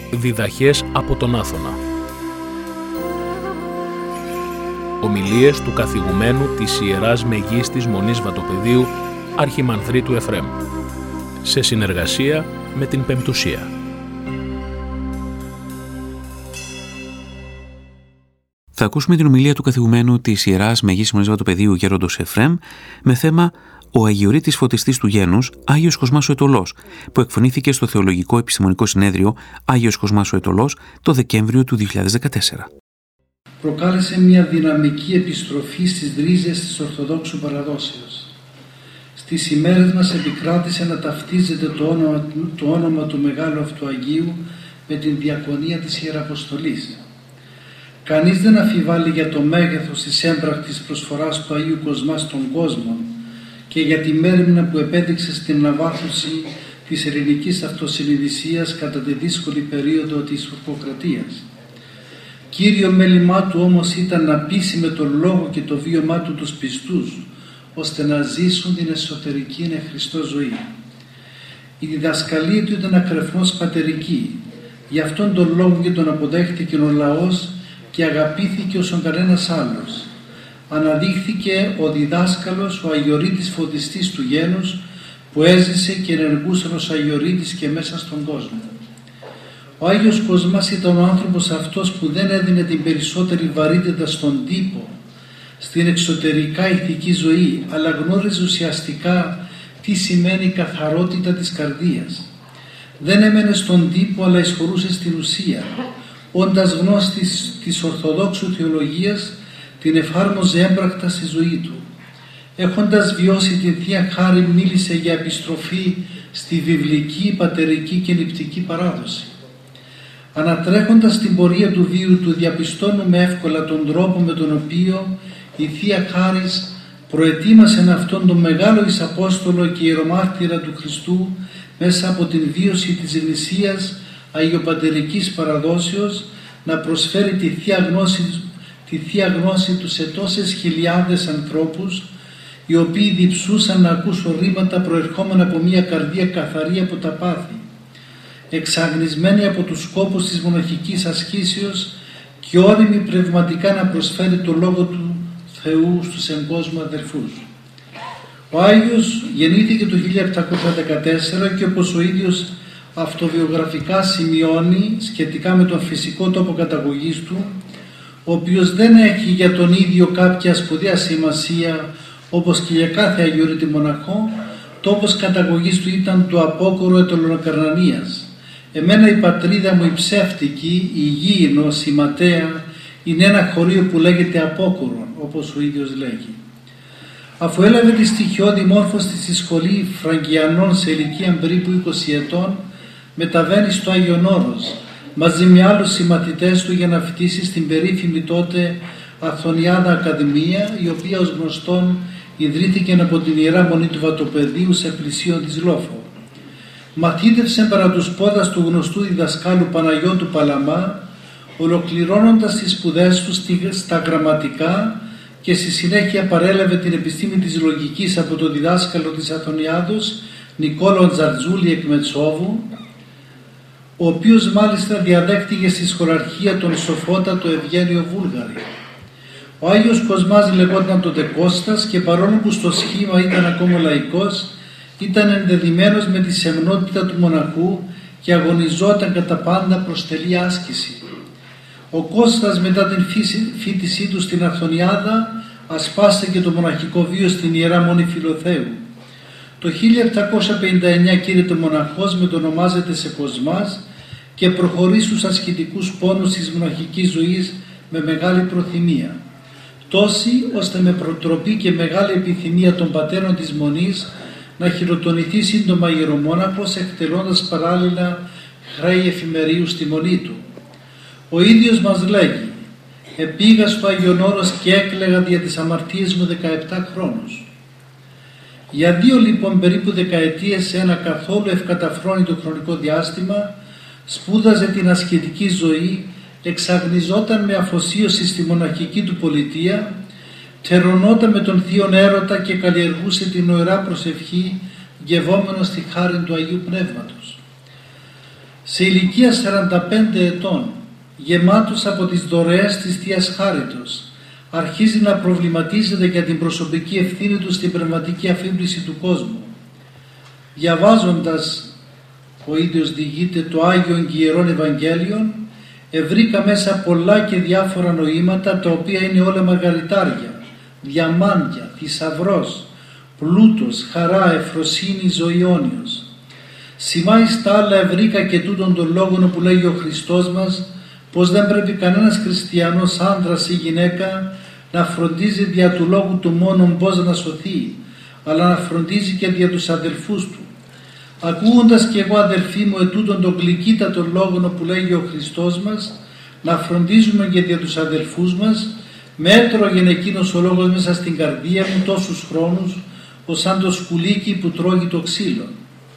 Διδαχές από τον Άθωνα. Ομιλίες του καθηγουμένου της Ιεράς Μεγίστης Μονής Βατοπεδίου, Αρχιμανδρίτου Εφραίμ, σε συνεργασία με την Πεμπτουσία. Θα ακούσουμε την ομιλία του καθηγουμένου της Ιεράς Μεγίστης Μονής Βατοπεδίου, Γέροντος Εφραίμ, με θέμα «Ο Αγιορείτης Φωτιστής του Γένους, Άγιος Κοσμάς ο Αιτωλός», που εκφωνήθηκε στο Θεολογικό Επιστημονικό Συνέδριο Άγιος Κοσμάς ο Αιτωλός το Δεκέμβριο του 2014. Προκάλεσε μια δυναμική επιστροφή στις ρίζες της Ορθοδόξου παραδόσεως. Στις ημέρες μας επικράτησε να ταυτίζεται το όνομα του Μεγάλου αυτού Αγίου με την διακονία της Ιεραποστολής. Κανείς δεν αμφιβάλλει για το μέγεθος της έμπρακτης προσφοράς του Αγίου Κοσμά στον κόσμο και για τη μέριμνα που επέδειξε στην αναβάθμιση της ελληνικής αυτοσυνειδησίας κατά τη δύσκολη περίοδο της ουρκοκρατίας. Κύριο μέλημά του όμως ήταν να πείσει με τον λόγο και το βίωμά του τους πιστούς, ώστε να ζήσουν την εσωτερική εν Χριστώ ζωή. Η διδασκαλία του ήταν ακρεφνώς πατερική. Γι' αυτόν τον λόγο και τον αποδέχτηκε ο λαός και αγαπήθηκε όσον κανένας άλλος. Αναδείχθηκε ο διδάσκαλος, ο Αγιορείτης Φωτιστής του Γένους, που έζησε και ενεργούσε ως Αγιορείτης και μέσα στον κόσμο. Ο Άγιος Κοσμάς ήταν ο άνθρωπος αυτός που δεν έδινε την περισσότερη βαρύτητα στον τύπο, στην εξωτερικά ηθική ζωή, αλλά γνώριζε ουσιαστικά τι σημαίνει η καθαρότητα της καρδίας. Δεν έμενε στον τύπο, αλλά εισχωρούσε στην ουσία. Όντας γνώστης της Ορθοδόξου θεολογίας, την εφάρμοζε έμπρακτα στη ζωή του. Έχοντας βιώσει την Θεία Χάρη, μίλησε για επιστροφή στη βιβλική, πατερική και νηπτική παράδοση. Ανατρέχοντας την πορεία του βίου του, διαπιστώνουμε εύκολα τον τρόπο με τον οποίο η Θεία Χάρις προετοίμασε αυτόν τον μεγάλο εισαπόστολο και ιερομάρτυρα του Χριστού μέσα από την βίωση της Εκκλησίας αγιοπατερικής παραδόσεως να προσφέρει τη Θεία Γνώση του σε τόσες χιλιάδες ανθρώπους, οι οποίοι διψούσαν να ακούσουν ρήματα προερχόμενα από μια καρδία καθαρή από τα πάθη, εξαγνισμένη από τους σκόπους της μοναχικής ασκήσεως και όριμη πνευματικά να προσφέρει το Λόγο του Θεού στους εν κόσμο αδερφούς. Ο Άγιος γεννήθηκε το 1714 και όπως ο ίδιος αυτοβιογραφικά σημειώνει σχετικά με τον φυσικό τόπο καταγωγής του, ο οποίος δεν έχει για τον ίδιο κάποια σπουδαία σημασία όπως και για κάθε αγιορείτη μοναχό, τόπος καταγωγής του ήταν το απόκορο Αιτωλοκαρνανίας. Εμένα η πατρίδα μου η ψεύτικη, η Υγιεινος, η Ματέα, είναι ένα χωρίο που λέγεται Απόκορον, όπως ο ίδιος λέγει. Αφού έλαβε τη στοιχειώδη μόρφωση στη σχολή Φραγκιανών σε ηλικία περίπου 20 ετών, μεταβαίνει στο Άγιον Όρος, μαζί με άλλους συμμαθητές του για να φοιτήσει στην περίφημη τότε Αθωνιάδα Ακαδημία, η οποία ως γνωστόν ιδρύθηκε από την Ιερά Μονή του Βατοπεδίου σε πλησίον της Λόφο. Μαθήτευσε παρά τους πόδας του γνωστού διδασκάλου Παναγιώτου Παλαμά, ολοκληρώνοντας τις σπουδές του στα γραμματικά και στη συνέχεια παρέλαβε την επιστήμη της λογικής από τον διδάσκαλο της Αθωνιάδος Νικόλαο Τζαρτζούλη εκ Μετσόβου, ο οποίος μάλιστα διαδέχτηκε στη σχολαρχία τον σοφότατο Ευγένιο Βούλγαρη. Ο Άγιος Κοσμάς λεγόταν τότε Κώστας και παρόλο που στο σχήμα ήταν ακόμα λαϊκός, ήταν ενδεδειμένος με τη σεμνότητα του μοναχού και αγωνιζόταν κατά πάντα προς τελή άσκηση. Ο Κώστας μετά την φοιτησή του στην Αθωνιάδα ασπάστηκε το μοναχικό βίο στην Ιερά Μονή Φιλοθέου. Το 1759 κήρυται μοναχός, μετονομάζεται σε Κοσμάς και προχωρεί στους ασκητικούς πόνους της μοναχικής ζωής με μεγάλη προθυμία. Τόση ώστε με προτροπή και μεγάλη επιθυμία των πατέρων της Μονής να χειροτονηθεί σύντομα ιερομόναχος, εκτελώντας παράλληλα χρέη εφημερίου στη Μονή του. Ο ίδιος μας λέγει: «Επήγα στο Άγιον Όρος και έκλαιγα δια τις αμαρτίες μου 17 χρόνους». Για 2 λοιπόν περίπου δεκαετίες, σε ένα καθόλου ευκαταφρόνητο χρονικό διάστημα, σπούδαζε την ασκητική ζωή, εξαγνιζόταν με αφοσίωση στη μοναχική του πολιτεία, τερωνόταν με τον θείον έρωτα και καλλιεργούσε την νοερά προσευχή, γευόμενος στη χάρη του Αγίου Πνεύματος. Σε ηλικία 45 ετών, γεμάτος από τις δωρεές της Θείας Χάριτος, αρχίζει να προβληματίζεται για την προσωπική ευθύνη του στην πνευματική αφύπνιση του κόσμου. Διαβάζοντας, ο ίδιος διηγείται, το Άγιον και Ιερόν Ευαγγέλιον, ευρήκα μέσα πολλά και διάφορα νοήματα, τα οποία είναι όλα μαργαριτάρια, διαμάντια, θησαυρός, πλούτος, χαρά, ευφροσύνη, ζωή αιώνιος. Σημάει στα άλλα ευρήκα και τούτον των λόγων που λέγει ο Χριστός μας, πως δεν πρέπει κανένας χριστιανός άντρας ή γυναίκα να φροντίζει δια του λόγου του μόνον πως να σωθεί, αλλά να φροντίζει και δια τους αδελφούς του. Ακούγοντας και εγώ, αδελφοί μου, ετούτον των γλυκύτατων λόγων που λέγει ο Χριστός μας, να φροντίζουμε και δια τους αδελφούς μας, με έτρωγεν εκείνος ο λόγος μέσα στην καρδία μου τόσους χρόνους, ως σαν το σκουλίκι που τρώγει το ξύλο.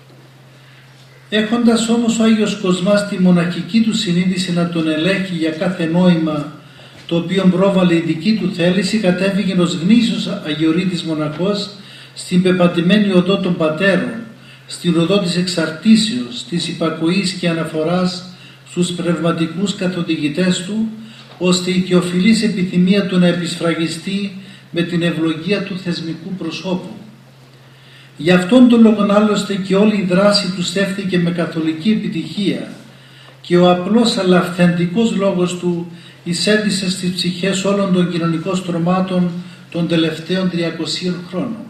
Έχοντας όμως ο Άγιος Κοσμάς τη μοναχική του συνείδηση να τον ελέγχει για κάθε νόημα το οποίο πρόβαλε η δική του θέληση, κατέβηκε ως γνήσιος αγιορείτης μοναχός στην πεπατημένη οδό των πατέρων, στην οδό της εξαρτήσεως, της υπακοής και αναφοράς στους πνευματικούς καθοδηγητές του, ώστε η θεοφιλής επιθυμία του να επισφραγιστεί με την ευλογία του θεσμικού προσώπου. Γι' αυτόν τον λόγο άλλωστε και όλη η δράση του στέφθηκε με καθολική επιτυχία και ο απλός αλλά αυθεντικός λόγος του εισέντησε στις ψυχές όλων των κοινωνικών στρωμάτων των τελευταίων 300 χρόνων.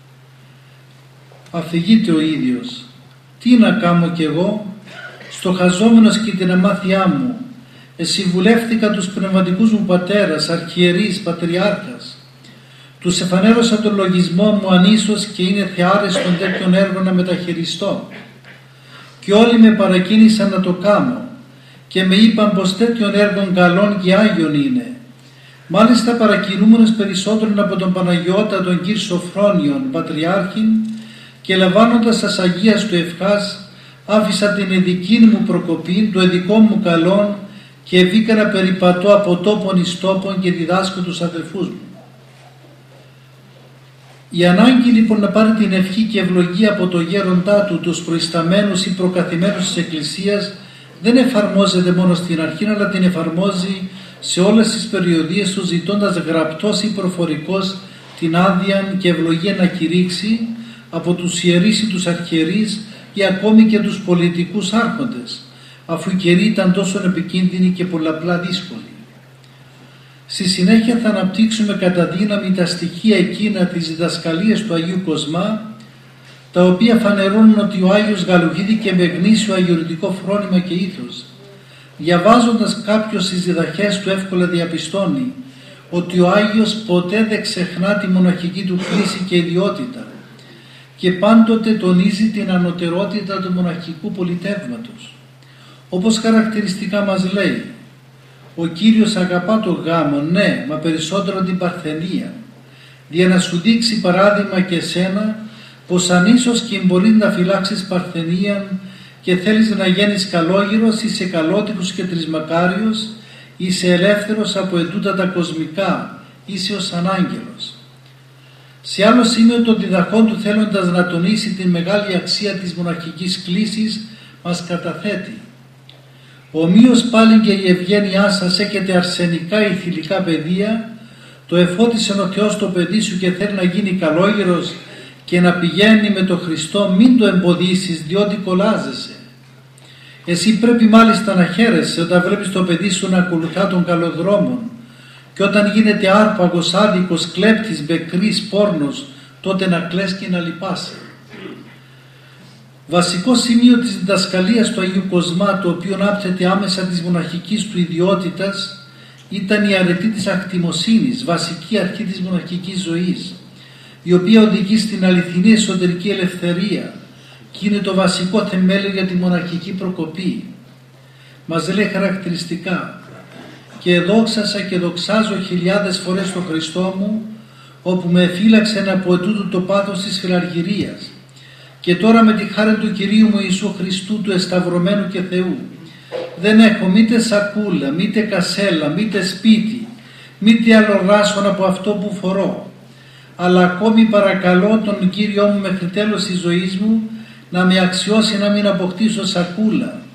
Αφηγείται ο ίδιος, τι να κάνω κι εγώ, στοχαζόμενος και την αμάθειά μου, εσυμβουλεύτηκα τους πνευματικούς μου πατέρας, αρχιερείς, πατριάρχας. Τους εφανέρωσα τον λογισμό μου ανίσως και είναι θεάρεστον τέτοιον έργο να μεταχειριστώ. Και όλοι με παρακίνησαν να το κάνω και με είπαν πως τέτοιον έργον καλών και άγιον είναι. Μάλιστα παρακινούμενος περισσότερον από τον Παναγιώτα τον Κύρ Σοφρόνιον, πατριάρχην, και λαμβάνοντας τας Αγίας του ευχάς, άφησα την ειδική μου προκοπή, το ειδικό μου καλόν και βγήκα να περιπατώ από τόπον εις τόπον και διδάσκω τους αδελφούς μου. Η ανάγκη λοιπόν να πάρει την ευχή και ευλογία από το γέροντά του, τους προϊσταμένους ή προκαθημένους της Εκκλησίας, δεν εφαρμόζεται μόνο στην αρχή, αλλά την εφαρμόζει σε όλες τις περιοδίες του, ζητώντας γραπτός ή προφορικός την άδεια και ευλογία να κηρύξει από τους ιερείς ή τους αρχιερείς ή ακόμη και τους πολιτικούς άρχοντες, αφού οι καιροί ήταν τόσο επικίνδυνοι και πολλαπλά δύσκολοι. Στη συνέχεια θα αναπτύξουμε κατά δύναμη τα στοιχεία εκείνα της διδασκαλίας του Αγίου Κοσμά, τα οποία φανερώνουν ότι ο Άγιος γαλουχήθηκε με γνήσιο αγιορητικό φρόνημα και ήθος. Διαβάζοντας κάποιος τις διδαχές του εύκολα διαπιστώνει ότι ο Άγιος ποτέ δεν ξεχνά τη μοναχική του κλίση και ιδιότητα και πάντοτε τονίζει την ανωτερότητα του μοναχικού πολιτεύματος. Όπως χαρακτηριστικά μας λέει, ο Κύριος αγαπά το γάμο, ναι, μα περισσότερο την παρθενία, για να σου δείξει παράδειγμα και εσένα πως αν ίσως και μπορείς να φυλάξεις παρθενίαν και θέλεις να γίνεις καλόγυρος, είσαι καλότικος και τρισμακάριος, είσαι ελεύθερος από ετούτα τα κοσμικά, είσαι ως ανάγγελος. Σε άλλο σημείο των διδαχών του, θέλοντας να τονίσει την μεγάλη αξία της μοναχικής κλίσης, μας καταθέτει: «Ομοίως πάλι και η ευγένειά σας έχετε αρσενικά ή θηλυκά παιδεία, το εφώτισε ο Θεός το παιδί σου και θέλει να γίνει καλόγερος και να πηγαίνει με τον Χριστό, μην το εμποδίσεις, διότι κολλάζεσαι. Εσύ πρέπει μάλιστα να χαίρεσαι όταν βλέπεις το παιδί σου να ακολουθά τον καλό δρόμο, και όταν γίνεται άρπαγος, άδικος, κλέπτης, μπεκρής, πόρνος, τότε να κλαις και να λυπάσαι». Βασικό σημείο της διδασκαλίας του Αγίου Κοσμά, το οποίο άπτεται άμεσα της μοναχικής του ιδιότητας, ήταν η αρετή της ακτιμοσύνης, βασική αρχή της μοναχικής ζωής, η οποία οδηγεί στην αληθινή εσωτερική ελευθερία και είναι το βασικό θεμέλιο για τη μοναχική προκοπή. Μας λέει χαρακτηριστικά: «Και δόξασα και δοξάζω χιλιάδες φορές τον Χριστό μου, όπου με εφύλαξε από ετούτου το πάθος της φιλαργυρίας. Και τώρα με τη χάρη του Κυρίου μου Ιησού Χριστού, του εσταυρωμένου και Θεού, δεν έχω μήτε σακούλα, μήτε κασέλα, μήτε σπίτι, μήτε άλλο ράσον από αυτό που φορώ. Αλλά ακόμη παρακαλώ τον Κύριό μου μέχρι τέλος της ζωής μου να με αξιώσει να μην αποκτήσω σακούλα,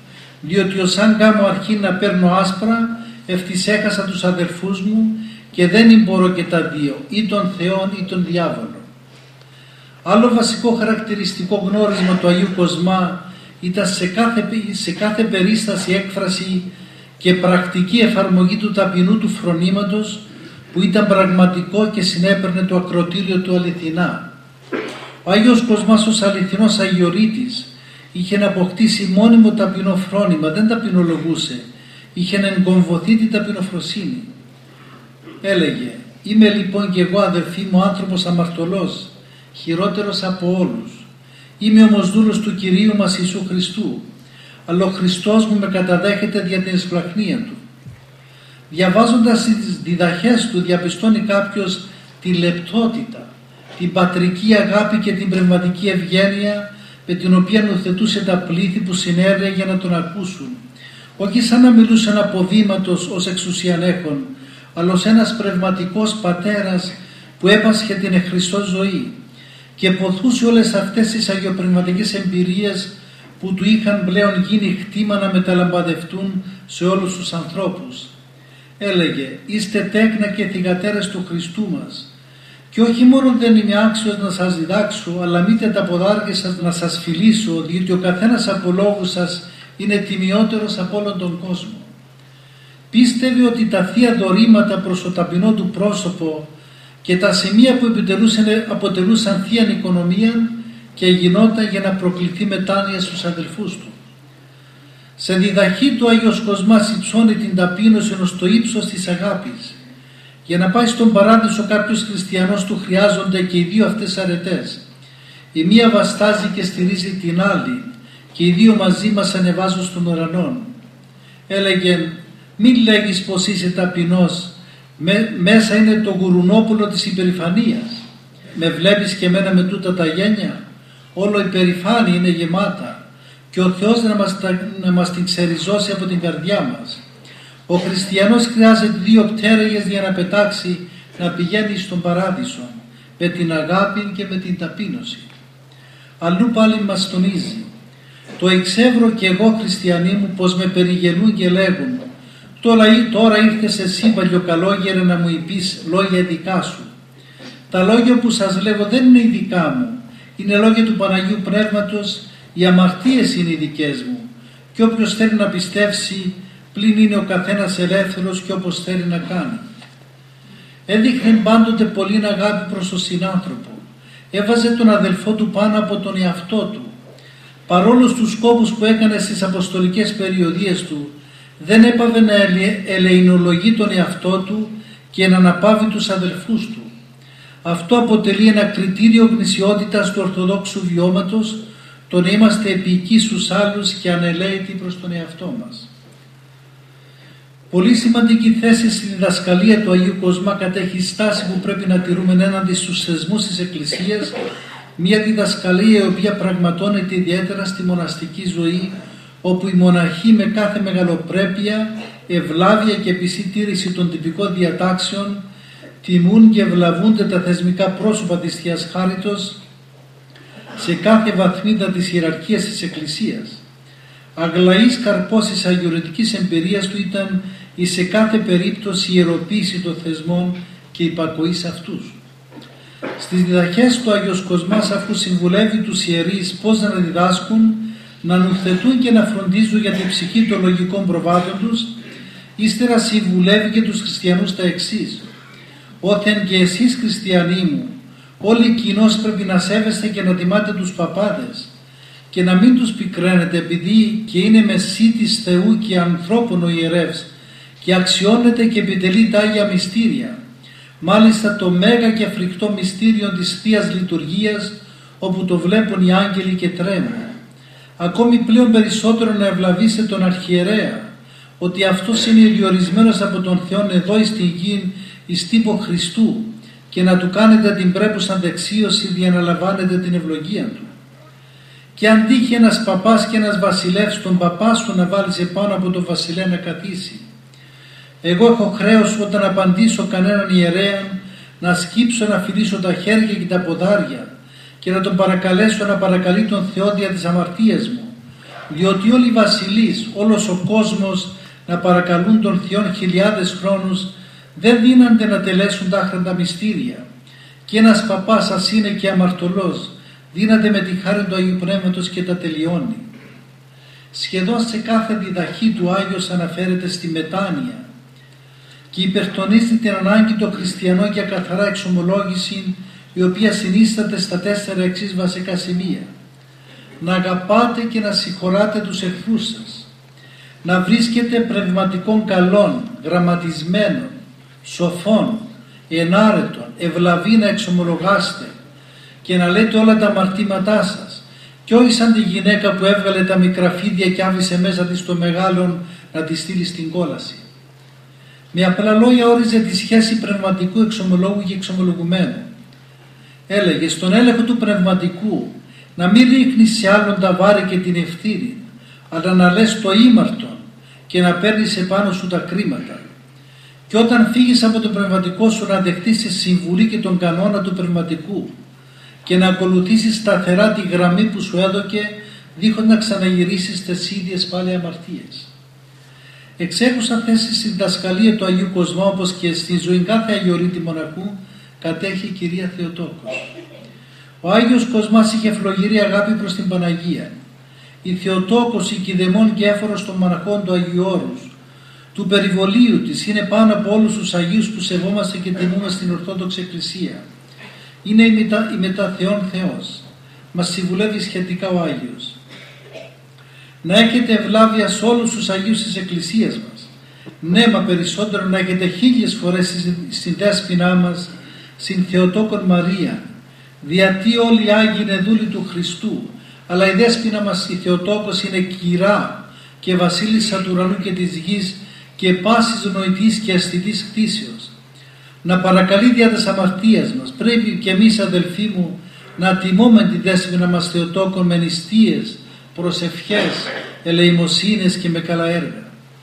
διότι ως αν κάμω αρχή να παίρνω άσπρα, ευτυχώς έχασα τους αδελφούς μου και δεν μπορώ και τα δύο, ή τον Θεόν ή τον διάβολο. Άλλο βασικό χαρακτηριστικό γνώρισμα του Αγίου Κοσμά ήταν σε κάθε περίσταση έκφραση και πρακτική εφαρμογή του ταπεινού του φρονήματος, που ήταν πραγματικό και συνέπαιρνε το ακροτήριο του αληθινά. Ο Άγιος Κοσμάς ως αληθινός αγιορείτης είχε αποκτήσει μόνιμο ταπεινό φρόνημα, δεν ταπεινολογούσε, είχε εγκομβωθεί την ταπεινοφροσύνη. Έλεγε: «Είμαι λοιπόν και εγώ, αδελφοί μου, άνθρωπος αμαρτωλός, χειρότερος από όλους. Είμαι όμως δούλος του Κυρίου μας Ιησού Χριστού, αλλά ο Χριστός μου με καταδέχεται δια την εσπλαχνία Του». Διαβάζοντας τις διδαχές του διαπιστώνει κάποιος τη λεπτότητα, την πατρική αγάπη και την πνευματική ευγένεια με την οποία νουθετούσε τα πλήθη που συνέρεε για να τον ακούσουν, όχι σαν να μιλούσαν από βήματος ως εξουσιανέχων, αλλά ως ένας πνευματικός πατέρας που έπασχε την εχριστό ζωή και ποθούσε όλες αυτές τις αγιοπνευματικές εμπειρίες που του είχαν πλέον γίνει χτήμα να μεταλαμπαδευτούν σε όλους τους ανθρώπους. Έλεγε: «Είστε τέκνα και θυγατέρες του Χριστού μας, και όχι μόνο δεν είμαι άξιος να σας διδάξω, αλλά μήτε τα ποδάρια σας να σας φιλήσω, διότι ο καθένας από λόγους σας είναι τιμιότερος από όλον τον κόσμο». Πίστευε ότι τα θεία δωρήματα προς το ταπεινό του πρόσωπο και τα σημεία που αποτελούσαν θείαν οικονομία και γινόταν για να προκληθεί μετάνοια στους αδελφούς του. Σε διδαχή του Άγιος Κοσμάς υψώνει την ταπείνωση ως το ύψος της αγάπης. Για να πάει στον παράδεισο κάποιος χριστιανός του χρειάζονται και οι δύο αυτές αρετές. Η μία βαστάζει και στηρίζει την άλλη και οι δύο μαζί μας ανεβάζουν στον ουρανό. Έλεγε: «Μην λέγεις πως είσαι ταπεινός, μέσα είναι το γουρουνόπουλο της υπερηφανίας. Με βλέπεις και εμένα με τούτα τα γένια, όλο υπερηφάνεια είναι γεμάτα, και ο Θεός να μας την ξεριζώσει από την καρδιά μας. Ο χριστιανός χρειάζεται δύο πτέρυγες για να πετάξει, να πηγαίνει στον παράδεισο, με την αγάπη και με την ταπείνωση». Αλλού πάλι μας τονίζει: «Το εξεύρω και εγώ, χριστιανοί μου, πως με περιγελούν και λέγουν: τώρα ήρθες εσύ, παλιοκαλόγερε, να μου είπεις λόγια δικά σου. Τα λόγια που σας λέγω δεν είναι οι δικά μου, είναι λόγια του Παναγίου Πνεύματος, οι αμαρτίες είναι οι δικές μου, και όποιος θέλει να πιστεύσει, πλην είναι ο καθένας ελεύθερος και όπως θέλει να κάνει». Έδειχνε πάντοτε πολύ αγάπη προς τον συνάνθρωπο. Έβαζε τον αδελφό του πάνω από τον εαυτό του. Παρόλο στους σκόπους που έκανε στις αποστολικές περιοδίες του, δεν έπαβε να ελεηνολογεί τον εαυτό του και να αναπαύει τους αδελφούς του. Αυτό αποτελεί ένα κριτήριο γνησιότητας του ορθοδόξου βιώματος, το να είμαστε επικοί στους άλλους και ανελαίητοι προς τον εαυτό μας. Πολύ σημαντική θέση στη διδασκαλία του Αγίου Κοσμά κατέχει η στάση που πρέπει να τηρούμε έναντι στους θεσμούς της Εκκλησίας, μια διδασκαλία η οποία πραγματώνεται ιδιαίτερα στη μοναστική ζωή, όπου οι μοναχοί με κάθε μεγαλοπρέπεια, ευλάβεια και πιστή τήρηση των τυπικών διατάξεων τιμούν και ευλαβούνται τα θεσμικά πρόσωπα της Θείας Χάριτος σε κάθε βαθμίδα της ιεραρχίας της Εκκλησίας. Αγλαής καρπός της αγιορετικής εμπειρίας του ήταν η σε κάθε περίπτωση ιεροποίηση των θεσμών και υπακοή σε αυτούς. Στις διδαχές του Άγιος Κοσμάς, αφού συμβουλεύει τους ιερείς πώς να διδάσκουν, να νουθετούν και να φροντίζουν για την ψυχή των λογικών προβάτων τους, ύστερα συμβουλεύει και τους χριστιανούς τα εξής: «Όθεν και εσείς, χριστιανοί μου, όλοι κοινώς πρέπει να σέβεστε και να τιμάτε τους παπάδες και να μην τους πικραίνετε, επειδή και είναι μεσίτης Θεού και ανθρώπων ο ιερεύς και αξιώνεται και επιτελεί τα Άγια Μυστήρια, μάλιστα το μέγα και φρικτό μυστήριο της Θείας Λειτουργίας, όπου το βλέπουν οι άγγελοι και τρέμουν. Ακόμη πλέον περισσότερο να ευλαβήσετε τον αρχιερέα, ότι αυτός είναι διορισμένος από τον Θεό εδώ εις την γη εις τύπο Χριστού, και να του κάνετε την πρέπουσα δεξίωση για να λαμβάνετε την ευλογία του. Και αν τύχει ένας παπάς και ένας βασιλεύς τον παπά σου να βάλεις επάνω από τον βασιλέα να καθίσει, εγώ έχω χρέος όταν απαντήσω κανέναν ιερέα να σκύψω, να φιλήσω τα χέρια και τα ποδάρια και να τον παρακαλέσω να παρακαλεί τον Θεό δια τις αμαρτίες μου, διότι όλοι οι βασιλείς, όλος ο κόσμος να παρακαλούν των Θεών χιλιάδες χρόνους, δεν δύνανται να τελέσουν τα άχραντα μυστήρια. Και ένας παπάς, ας είναι και αμαρτωλός, δύναται με τη χάρη του Αγίου Πνεύματος και τα τελειώνει. Σχεδόν σε κάθε διδαχή του Άγιος αναφέρεται στη μετάνοια και υπερτονίζει την ανάγκη των χριστιανών για καθαρά εξομολόγηση, η οποία συνίσταται στα 4 εξής βασικά σημεία. Να αγαπάτε και να συγχωράτε τους εχθρούς σας, να βρίσκετε πνευματικών καλών, γραμματισμένων, σοφών, ενάρετων, ευλαβή να εξομολογάστε και να λέτε όλα τα αμαρτήματά σας, και όχι σαν τη γυναίκα που έβγαλε τα μικρά φίδια και άφησε μέσα της το μεγάλον να τη στείλει στην κόλαση. Με απλά λόγια όριζε τη σχέση πνευματικού εξομολόγου και εξομολογουμένου. Έλεγε στον έλεγχο του πνευματικού να μην ρίχνεις σε άλλον τα βάρη και την ευθύνη, αλλά να λες το ήμαρτον και να παίρνεις επάνω σου τα κρίματα. Και όταν φύγεις από το πνευματικό σου να δεχτείς τη συμβουλή και τον κανόνα του πνευματικού και να ακολουθήσεις σταθερά τη γραμμή που σου έδωκε, δίχως να ξαναγυρίσεις στις ίδιες πάλι αμαρτίες. Εξέχουσα θέση στη διδασκαλία του Αγίου Κοσμά, όπως και στη ζωή κάθε αγιορείτη μοναχού, κατέχει η Κυρία Θεοτόκος. Ο Άγιος Κοσμάς είχε φλογερή αγάπη προς την Παναγία. Η Θεοτόκος, η κηδεμόν και έφορος των μοναχών του Αγίου Όρους, του περιβολίου της, είναι πάνω από όλους τους Αγίους που σεβόμαστε και τιμούμε στην Ορθόδοξη Εκκλησία. Είναι η μετά Θεόν Θεός. Μας συμβουλεύει σχετικά ο Άγιος. Να έχετε ευλάβεια σε όλους τους Αγίους της Εκκλησίας μας. Ναι, μα περισσότερο να έχετε 1000 φορές στην Δέσποινά μας, στην Θεοτόκον Μαρία, διότι όλοι οι Άγιοι είναι δούλοι του Χριστού, αλλά η Δέσποινα μας η Θεοτόκος είναι κυρά και βασίλισσα του ουρανού και της γης και πάσης νοητής και αισθητής κτήσεως. Να παρακαλεί δια της αμαρτίας μας. Πρέπει και εμείς, αδελφοί μου, να τιμούμε τη Δέσποινα μας Θεοτόκον με νηστείες, προσευχές, ελεημοσύνες και με καλά έργα.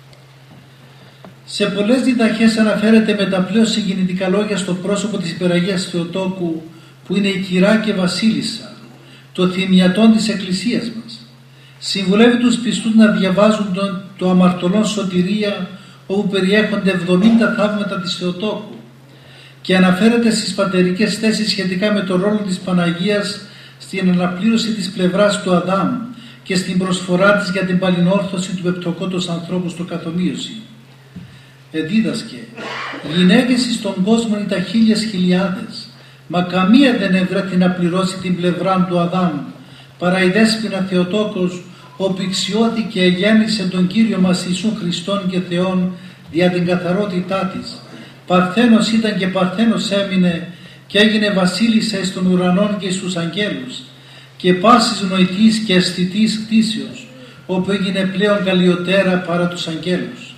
Σε πολλές διδαχές αναφέρεται με τα πλέον συγκινητικά λόγια στο πρόσωπο της Υπεραγίας Θεοτόκου, που είναι η κυρά και βασίλισσα, το θυμιατόν της Εκκλησίας μας. Συμβουλεύει τους πιστούς να διαβάζουν το αμαρτωλόν σωτηρία, όπου περιέχονται 70 θαύματα της Θεοτόκου, και αναφέρεται στις πατερικές θέσεις σχετικά με τον ρόλο της Παναγίας στην αναπλήρωση της πλευράς του Αδάμ και στην προσφορά της για την παλινόρθωση του πεπτοκότος ανθρώπου στο καθομοίωση. Εδίδασκε, γυναίκες εις τον κόσμο είναι τα 1000.000, μα καμία δεν ευρέθη να πληρώσει την πλευρά του Αδάμ, παρά η Δέσποινα Θεοτόκος, όπου εξιώθηκε γέννησε τον Κύριο μας Ιησούν Χριστόν και Θεόν δια την καθαρότητά της. Παρθένος ήταν και παρθένος έμεινε και έγινε βασίλισσα εις των ουρανών και εις τους αγγέλους και πάσης νοητής και αισθητής κτήσεως, όπου έγινε πλέον καλιωτέρα παρά τους αγγέλους.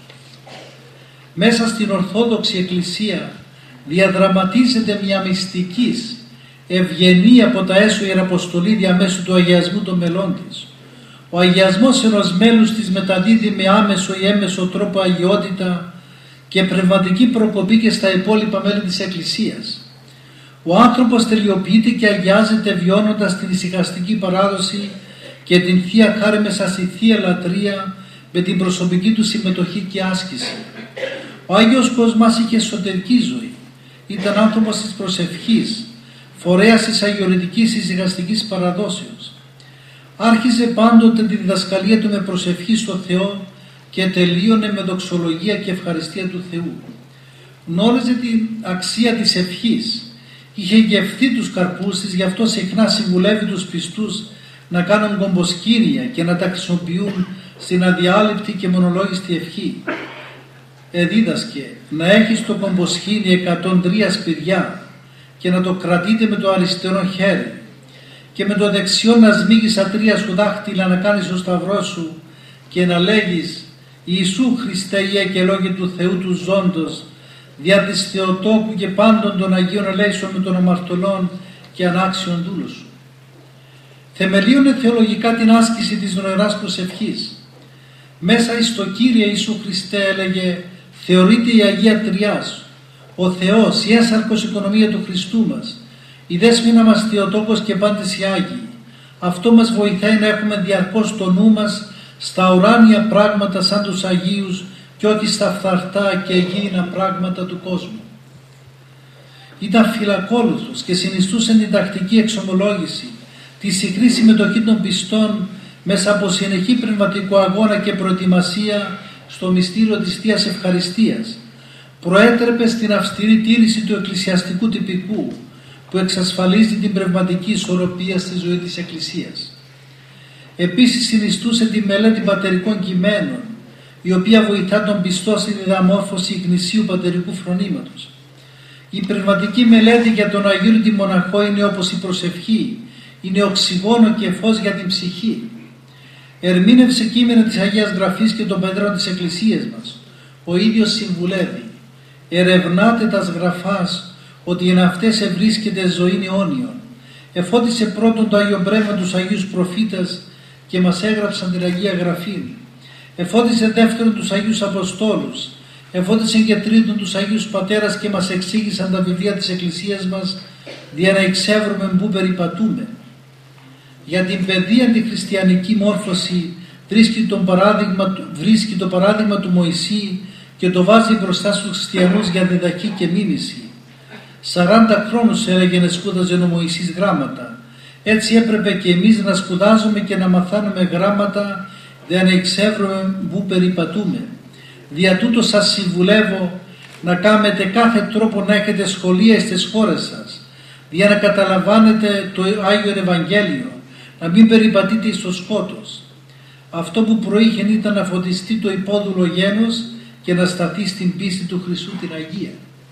Μέσα στην Ορθόδοξη Εκκλησία διαδραματίζεται μια μυστικής ευγενή από τα έσω Ιεραποστολή διαμέσου του αγιασμού των μελών της. Ο αγιασμός ενός μέλους της μεταδίδει με άμεσο ή έμεσο τρόπο αγιότητα και πνευματική προκοπή και στα υπόλοιπα μέλη της Εκκλησίας. Ο άνθρωπος τελειοποιείται και αγιάζεται βιώνοντας την ησυχαστική παράδοση και την Θεία Χάρη μέσα στη Θεία Λατρεία με την προσωπική του συμμετοχή και άσκηση. Ο Άγιος Κοσμάς είχε εσωτερική ζωή. Ήταν άνθρωπος της προσευχής, φορέας της αγιορητικής ησυχαστικής παραδόσεως. Άρχιζε πάντοτε τη διδασκαλία του με προσευχή στο Θεό και τελείωνε με δοξολογία και ευχαριστία του Θεού. Γνώριζε την αξία της ευχής. Είχε γευθεί τους καρπούς της, γι' αυτό συχνά συμβουλεύει τους πιστούς να κάνουν κομποσκήνια και να τα χρησιμοποιούν στην αδιάλειπτη και μονολόγιστη ευχή. Εδίδασκε να έχεις το κομποσκήνι 103 σπηριά και να το κρατείτε με το αριστερό χέρι και με το δεξιό να σμίγεις 3 σου δάχτυλα, να κάνεις το σταυρό σου και να λέγεις Ιησού Χριστέ Ιε και Λόγε του Θεού του ζώντος, δια της Θεοτόκου και πάντων των Αγίων ελέησον με των αμαρτωλών και ανάξιον δούλου σου. Θεμελίωνε θεολογικά την άσκηση της νοεράς προσευχής. Μέσα εις το Κύριε Ιησού Χριστέ, έλεγε, θεωρείται η Αγία Τριάς, ο Θεός, η έσαρκος οικονομία του Χριστού μας, η Δέσποινα μας Θεοτόκος και πάντες οι Άγιοι. Αυτό μας βοηθάει να έχουμε διαρκώς το νου μας στα ουράνια πράγματα σαν τους Αγίους και όχι στα φθαρτά και γήινα πράγματα του κόσμου. Ήταν φιλακόλουθος και συνιστούσε την τακτική εξομολόγηση, τη συχνή συμμετοχή των πιστών μέσα από συνεχή πνευματικό αγώνα και προετοιμασία στο μυστήριο της Θείας Ευχαριστίας. Προέτρεπε στην αυστηρή τήρηση του εκκλησιαστικού τυπικού που εξασφαλίζει την πνευματική ισορροπία στη ζωή της Εκκλησίας. Επίσης συνιστούσε τη μελέτη πατερικών κειμένων, η οποία βοηθά τον πιστό στη διαμόρφωση γνησίου πατερικού φρονήματος. Η πνευματική μελέτη για τον αγίωτη μοναχό είναι όπως η προσευχή, είναι οξυγόνο και φως για την ψυχή. Ερμήνευσε κείμενα της Αγίας Γραφής και των Πατέρων της Εκκλησίας μας. Ο ίδιος συμβουλεύει: ερευνάτε τας γραφάς, ότι εν αυτές ευρίσκεται ζωήν αιώνιον. Εφώτισε πρώτον το Άγιο Πνεύμα τους Αγίους Προφήτας και μας έγραψαν την Αγία Γραφή. Εφώτισε δεύτερον τους Αγίους Αποστόλους. Εφώτισε και τρίτον τους Αγίους Πατέρας και μας εξήγησαν τα βιβλία της Εκκλησίας μας, για να εξεύρουμε πού περιπατούμε. Για την παιδεία τη χριστιανική μόρφωση βρίσκει το παράδειγμα του Μωυσή και το βάζει μπροστά στους χριστιανούς για διδαχή και μίμηση. 40 χρόνους έλεγε να σπούδαζε ο Μωυσής γράμματα. Έτσι έπρεπε και εμείς να σπουδάζουμε και να μαθάνουμε γράμματα για να εξεύρουμε πού περιπατούμε. Δια τούτο σας συμβουλεύω να κάνετε κάθε τρόπο να έχετε σχολεία στις χώρες σας, για να καταλαμβάνετε το Άγιο Ευαγγέλιο, να μην περιπατείτε στο σκότος. Αυτό που προείχεν ήταν να φωτιστεί το υπόδουλο γένος και να σταθεί στην πίστη του Χριστού την Αγία.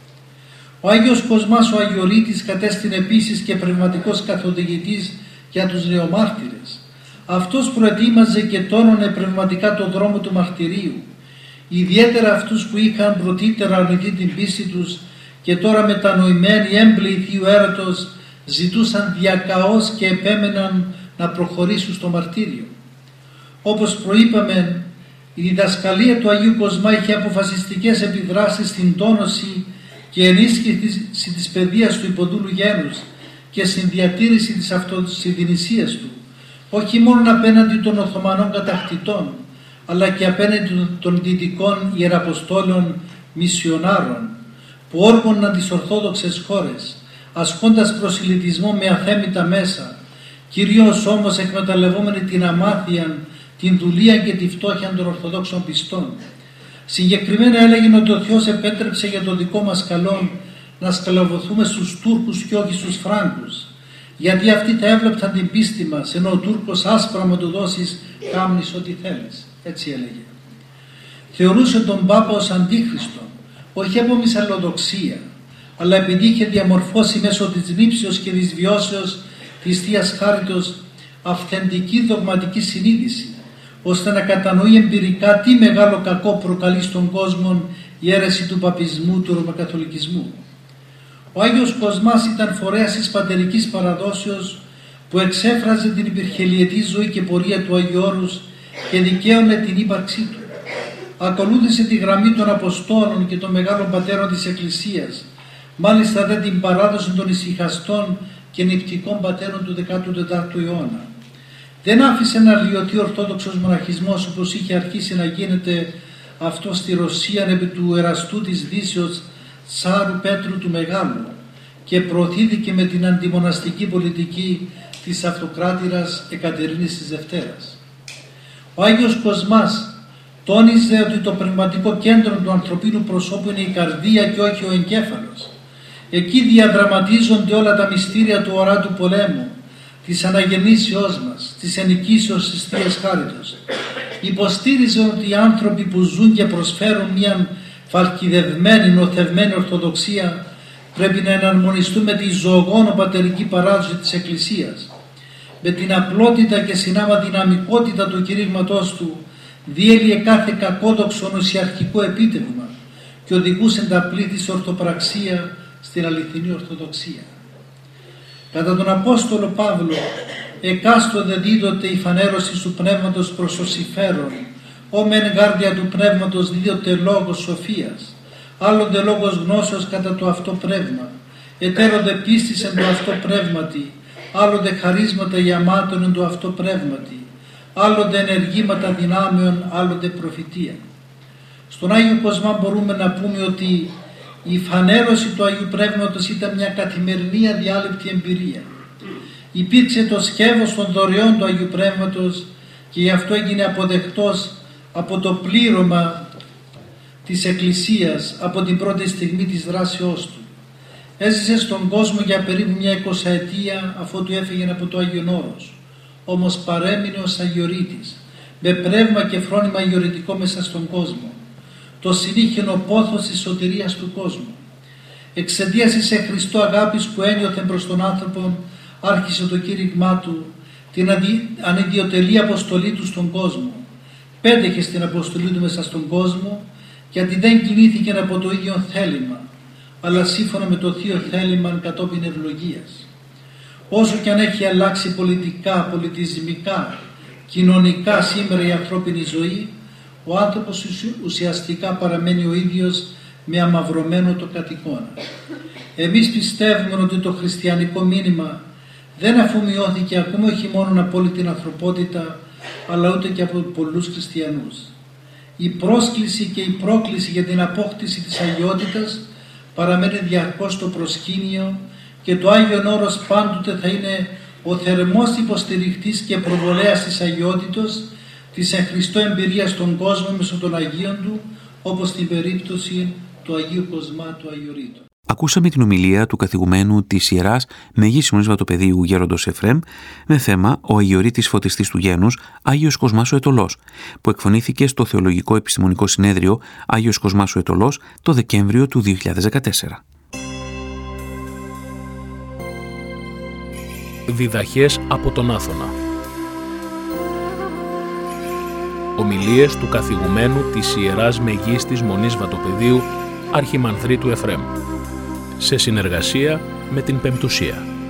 Ο Άγιος Κοσμάς ο Αγιορείτης κατέστην επίσης και πνευματικός καθοδηγητής για τους νεομάρτυρες. Αυτός προετοίμαζε και τόνωνε πνευματικά τον δρόμο του μαρτυρίου, ιδιαίτερα αυτούς που είχαν πρωτήτερα αρνηθεί την πίστη τους και τώρα μετανοημένοι έμπλεοι Θείου έρωτος ζητούσαν διακαώς και επέμεναν να προχωρήσουν στο μαρτύριο. Όπως προείπαμε, η διδασκαλία του Αγίου Κοσμά είχε αποφασιστικές επιδράσεις στην τόνωση και ενίσχυση της παιδείας του υποδούλου γένους και στην διατήρηση της αυτοσυντηρησίας του, όχι μόνο απέναντι των Οθωμανών κατακτητών, αλλά και απέναντι των δυτικών ιεραποστόλων μισιονάρων που όργωναν τις Ορθόδοξες χώρες, ασκώντας προσιλητισμό με αθέμητα μέσα, κυρίως όμως εκμεταλλευόμενοι την αμάθεια, την δουλεία και τη φτώχεια των Ορθοδόξων πιστών. Συγκεκριμένα έλεγε ότι ο Θεός επέτρεψε για το δικό μας καλό να σκλαβωθούμε στους Τούρκους και όχι στους Φράγκους, γιατί αυτοί τα έβλεπταν την πίστη μας, ενώ ο Τούρκος άσπρα με του δώσεις κάμνεις ό,τι θέλεις. Έτσι έλεγε. Θεωρούσε τον Πάπα ως αντίχριστο, όχι από μυσαλλοδοξία, αλλά επειδή είχε διαμορφώσει μέσω της νύψεως και της βιώσεως της Θείας Χάριτος αυθεντική δογματική συνείδηση, ώστε να κατανοεί εμπειρικά τι μεγάλο κακό προκαλεί στον κόσμο η αίρεση του παπισμού, του ρωμακαθολικισμού. Ο Άγιος Κοσμάς ήταν φορέας της πατερικής παραδόσεως που εξέφραζε την υπερχελιετή ζωή και πορεία του Αγίου Όρους και δικαίωνε την ύπαρξή του. Ακολούθησε τη γραμμή των Αποστόλων και των μεγάλων πατέρων της Εκκλησίας, μάλιστα δεν την παράδοση των ησυχαστών και νηπτικών πατέρων του 14ου αιώνα. Δεν άφησε να λιωθεί ο Ορθόδοξος μοναχισμός όπως είχε αρχίσει να γίνεται αυτό στη Ρωσία επί του εραστού της Δύσεως Τσάρου Πέτρου του Μεγάλου και προωθήθηκε με την αντιμοναστική πολιτική της αυτοκράτηρας Εκατερίνης της Δευτέρας. Ο Άγιος Κοσμάς τόνιζε ότι το πνευματικό κέντρο του ανθρωπίνου προσώπου είναι η καρδία και όχι ο εγκέφαλος. Εκεί διαδραματίζονται όλα τα μυστήρια του ορατού πολέμου, της αναγεννήσεώς μας, της ενοικήσεως της Θείας Χάριτος. Υποστήριζε ότι οι άνθρωποι που ζουν και προσφέρουν μια φαλκιδευμένη, νοθευμένη ορθοδοξία πρέπει να εναρμονιστούν με τη ζωογόνο πατερική παράδοση της Εκκλησίας. Με την απλότητα και συνάμα δυναμικότητα του κηρύγματός του διέλυε κάθε κακόδοξο νοσιαρχικό επίτευγμα και οδηγούσε τα πλήθη σε ορθοπραξία στην αληθινή Ορθοδοξία. Κατά τον Απόστολο Παύλο, εκάστοτε δίδοτε η φανέρωση του Πνεύματος προς το συμφέρον, ο μεν γάρδια του Πνεύματος δίδοτε λόγος σοφίας, άλλοτε λόγος γνώσεως κατά το αυτό πνεύμα, ετέρονται πίστης εν το αυτό πνεύματι, άλλοτε χαρίσματα γεμάτων εν το αυτό πνεύματι, άλλοτε ενεργήματα δυνάμεων, άλλοτε προφητεία. Στον Άγιο Κοσμά μπορούμε να πούμε ότι η φανέρωση του Αγίου Πνεύματος ήταν μια καθημερινή αδιάλειπτη εμπειρία. Υπήρξε το σκεύος των δωρεών του Αγίου Πνεύματος και γι' αυτό έγινε αποδεκτός από το πλήρωμα της Εκκλησίας από την πρώτη στιγμή της δράσεώς του. Έζησε στον κόσμο για περίπου μια 20 ετία αφότου έφυγε από το Άγιον Όρος. Όμως παρέμεινε ως αγιορείτης, με πνεύμα και φρόνημα αγιορειτικό μέσα στον κόσμο. Το συνήχαινο πόθος της σωτηρίας του κόσμου. Εξαιτίας της σε Χριστό αγάπης που ένιωθε προς τον άνθρωπο, άρχισε το κήρυγμά του, την ανιδιοτελή αποστολή του στον κόσμο. Πέτυχε στην αποστολή του μέσα στον κόσμο, γιατί δεν κινήθηκε από το ίδιο θέλημα, αλλά σύμφωνα με το θείο θέλημα κατόπιν ευλογίας. Όσο και αν έχει αλλάξει πολιτικά, πολιτισμικά, κοινωνικά σήμερα η ανθρώπινη ζωή, ο άνθρωπος ουσιαστικά παραμένει ο ίδιος με αμαυρωμένο το κατ' εικόνα. Εμείς πιστεύουμε ότι το χριστιανικό μήνυμα δεν αφομοιώθηκε ακόμα όχι μόνο από όλη την ανθρωπότητα, αλλά ούτε και από πολλούς χριστιανούς. Η πρόσκληση και η πρόκληση για την απόκτηση της αγιότητας παραμένει διαρκώς στο προσκήνιο και το Άγιον Όρος πάντοτε θα είναι ο θερμός υποστηρικτής και προβολέας της αγιότητος, της εν Χριστώ εμπειρίας στον κόσμο μέσω των Αγίων του, όπως στην περίπτωση του Αγίου Κοσμά του Αγιορείτου. Ακούσαμε την ομιλία του καθηγουμένου της Ιεράς Μεγής Μονής Βατοπεδίου Γέροντος Εφρέμ με θέμα «Ο Αγιορείτης Φωτιστής του Γένους, Άγιος Κοσμάς ο Αιτωλός», που εκφωνήθηκε στο Θεολογικό Επιστημονικό Συνέδριο Άγιος Κοσμάς ο Αιτωλός το Δεκέμβριο του 2014. Διδαχές από τον Άθωνα. Ομιλίες του καθηγουμένου της Ιεράς Μεγίστης Μονής Βατοπεδίου Αρχιμανδρίτου Εφρέμ, σε συνεργασία με την Πεμπτουσία.